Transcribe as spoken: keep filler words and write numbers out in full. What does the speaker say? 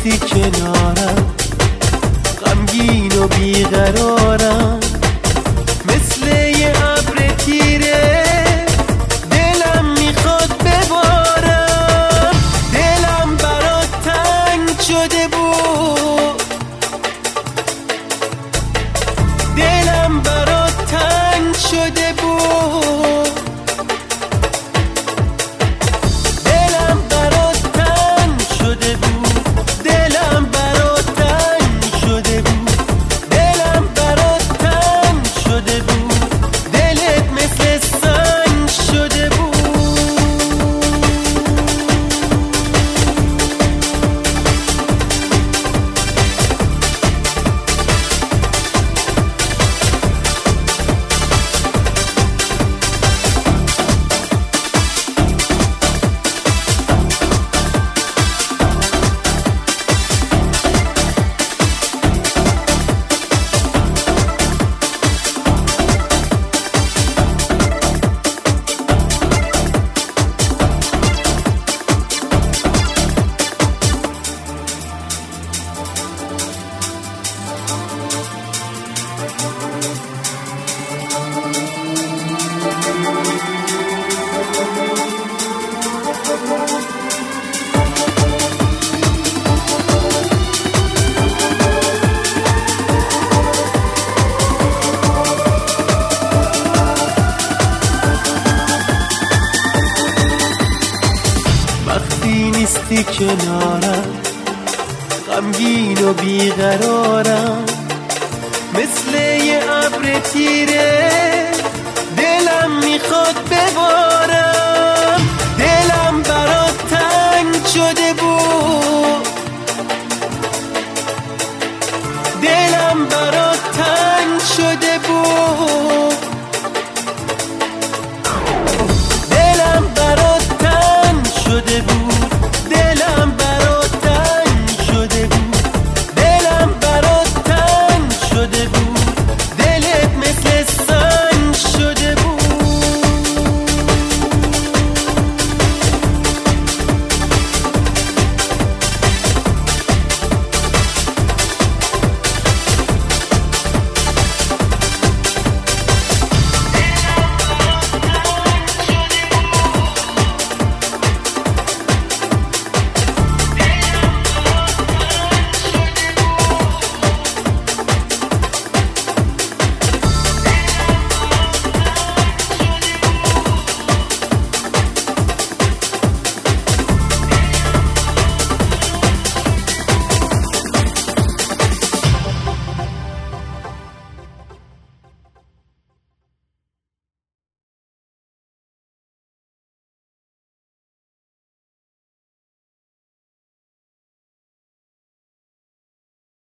نیستی کنارم، غمگین و بیقرارم، مثل یه ابر تیره دلم میخواد ببارم. دلم برات تنگ شده بود، دلم برات تنگ شده بود، دلم برات تنگ شده بود، دلم برات تنگ شده بود، دلم برات تنگ شده بود، دلت مثل سنگ شده بود. وقتی نیستی کنارم، غمگین و بیقرارم، مثل یه ابر تیره دلم میخواد ببارم.